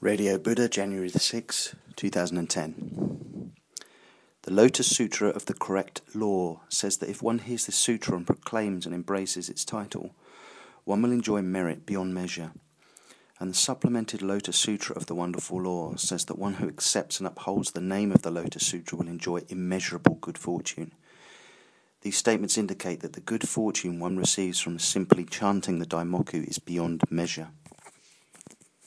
Radio Buddha, January the 6th, 2010. The Lotus Sutra of the Correct Law says that if one hears this sutra and proclaims and embraces its title, one will enjoy merit beyond measure. And the supplemented Lotus Sutra of the Wonderful Law says that one who accepts and upholds the name of the Lotus Sutra will enjoy immeasurable good fortune. These statements indicate that the good fortune one receives from simply chanting the Daimoku is beyond measure.